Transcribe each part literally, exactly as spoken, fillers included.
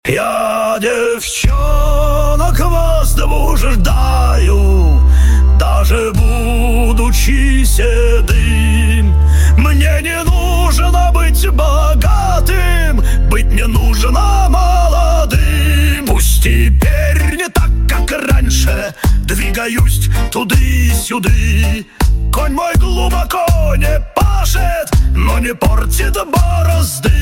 Я девчонок возбуждаю, даже будучи седым. Мне не нужно быть богатым, быть не нужно молодым. Пусть теперь не так, как раньше, двигаюсь туды-сюды. Конь мой глубоко не пашет, но не портит борозды.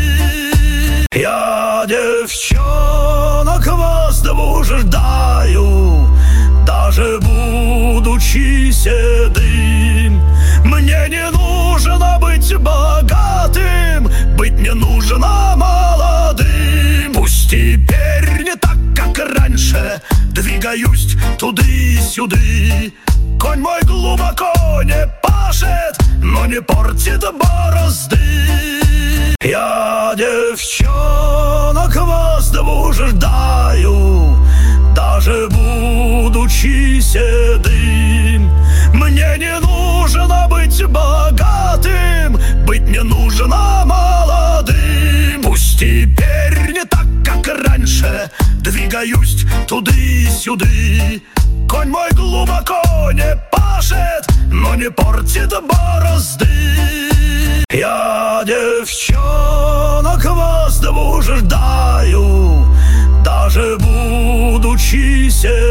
Я девчонок возбуждаю, даже будучи седым. Мне не нужно быть богатым, быть не нужно молодым. Пусть теперь не так, как раньше, двигаюсь туды-сюды. Конь мой глубоко не пашет, но не портит борозды. Я девчонок возбуждаю, даже будучи седым. Мне не нужно быть богатым, быть не нужно молодым. Пусть теперь не так, как раньше, двигаюсь туды-сюды. Конь мой глубоко не пашет, но не портит борозды. Я девчонок возбуждаю, даже будучи седым.